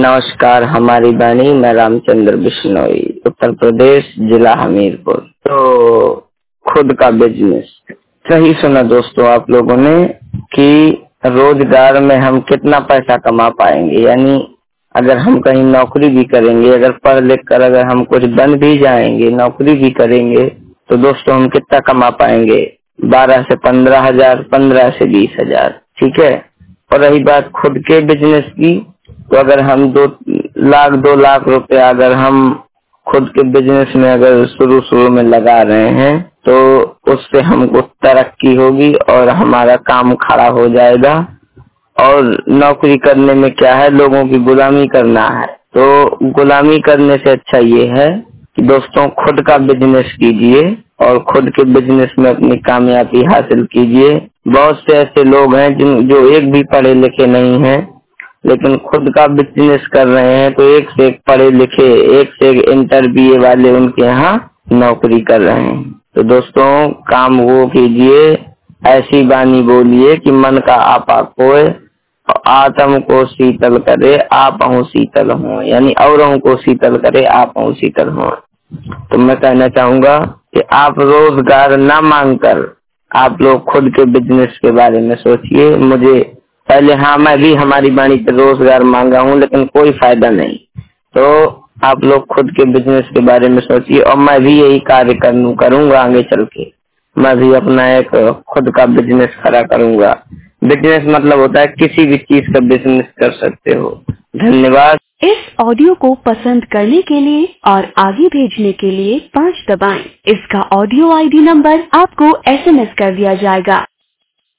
नमस्कार, हमारी बानी। मैं रामचंद्र बिश्नोई, उत्तर प्रदेश, जिला हमीरपुर। तो खुद का बिजनेस, सही सुना दोस्तों आप लोगों ने कि रोजगार में हम कितना पैसा कमा पाएंगे। यानी अगर हम कहीं नौकरी भी करेंगे, अगर पढ़ लिख कर अगर हम कुछ बन भी जाएंगे, नौकरी भी करेंगे, तो दोस्तों हम कितना कमा पाएंगे? 12 से 15 हजार, 15 से 20 हजार। ठीक है। और रही बात खुद के बिजनेस की, तो अगर हम 2 लाख रुपया अगर हम खुद के बिजनेस में अगर शुरू में लगा रहे हैं, तो उससे हमको तरक्की होगी और हमारा काम खड़ा हो जाएगा। और नौकरी करने में क्या है, लोगों की गुलामी करना है। तो गुलामी करने से अच्छा ये है कि दोस्तों खुद का बिजनेस कीजिए और खुद के बिजनेस में अपनी कामयाबी हासिल कीजिए। बहुत से ऐसे लोग हैं जो एक भी पढ़े लिखे नहीं हैं, लेकिन खुद का बिजनेस कर रहे हैं, तो एक से एक पढ़े लिखे, एक से एक इंटर BA वाले उनके यहाँ नौकरी कर रहे हैं। तो दोस्तों काम वो कीजिए, ऐसी बानी बोलिए कि मन का आपा खोए, आत्म को शीतल करे आपहु शीतल हो। यानी औरों को शीतल करे आपहु शीतल हो। तो मैं कहना चाहूंगा कि आप रोजगार ना मांगकर आप लोग खुद के बिजनेस के बारे में सोचिए। मुझे पहले मैं भी हमारी बाणी पे रोजगार मांगा हूँ, लेकिन कोई फायदा नहीं। तो आप लोग खुद के बिजनेस के बारे में सोचिए, और मैं भी यही कार्य करूंगा आगे चल के। मैं भी अपना एक खुद का बिजनेस खड़ा करूंगा। बिजनेस मतलब होता है किसी भी चीज का बिजनेस कर सकते हो। धन्यवाद। इस ऑडियो को पसंद करने के लिए और आगे भेजने के लिए 5 दबाएं। इसका ऑडियो ID नंबर आपको SMS कर दिया जाएगा।